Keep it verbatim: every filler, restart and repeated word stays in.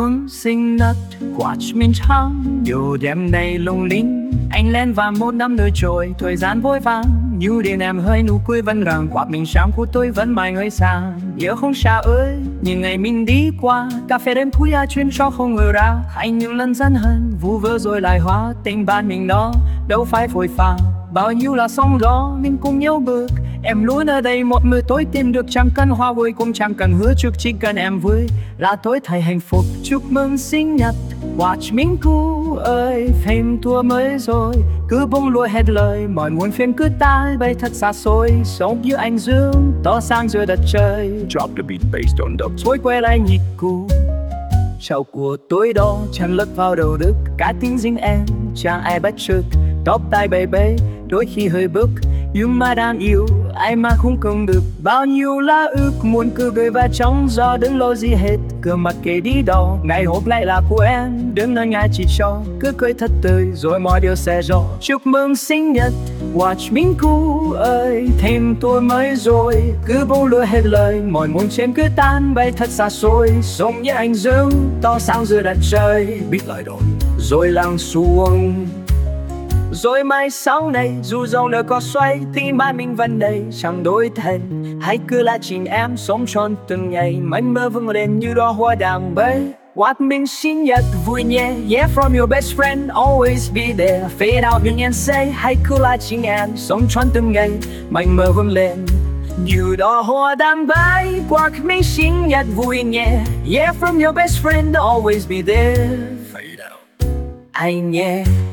mừng sinh nhật watch mình trắng điều đêm nay lung linh anh lên và một năm nữa trôi thời gian vội vàng như đêm em hơi nụ cười vẫn rằng quạt mình sáng của tôi vẫn mãi ngơi xa nhớ không xa ơi những ngày mình đi qua cà phê đêm khuya chuyên cho không ngờ ra hay những lần dân hân vu vơ rồi lại hóa tình bạn mình đó đâu phải phôi pha bao nhiêu là sóng gió mình cùng nhau bước em luôn ở đây một người tôi tìm được chẳng cần hoa vui cũng chẳng cần hứa trước chỉ cần em vui là tôi thấy hạnh phúc chúc mừng sinh nhật watch mình cũ ơi phim tour mới rồi cứ bông lụa hết lời mọi muôn phiền cứ tai bay thật xa xôi sống như anh dương tỏ sáng giữa đất trời Drop the beat based on the tôi quay lại nhịp cũ chào của tôi đó chẳng lất vào đầu đức cả tiếng riêng em chẳng ai bắt chước tóc tai bay bay đôi khi hơi bức nhưng mà đang yêu ai mà không cần được bao nhiêu là ước muốn cứ gửi vào trong gió đừng lo gì hết cứ mặc kệ đi đâu ngày hôm nay là của em đừng nói ngại chỉ cho cứ cười thật tươi rồi mọi điều sẽ rõ chúc mừng sinh nhật watch mình cũ ơi thêm tuổi mới rồi cứ bông lụa hết lời mọi muôn trên cứ tan bay thật xa xôi sống như anh dương to sáng giữa đất trời beat lại đó rồi lắng xuống rồi mai sau này dù dòng đời có xoay thì mai mình vẫn đây chẳng đổi thay hãy cứ là chính em sống trọn từng ngày mảnh mơ vững lên như đóa hoa đang bay watch mình sinh nhật vui nhé yeah from your best friend always be there fade out những em say hãy cứ là chính em sống trọn từng ngày mảnh mơ vững lên như đóa hoa đang bay watch mình sinh nhật vui nhé yeah from your best friend always be there fade out anh nhé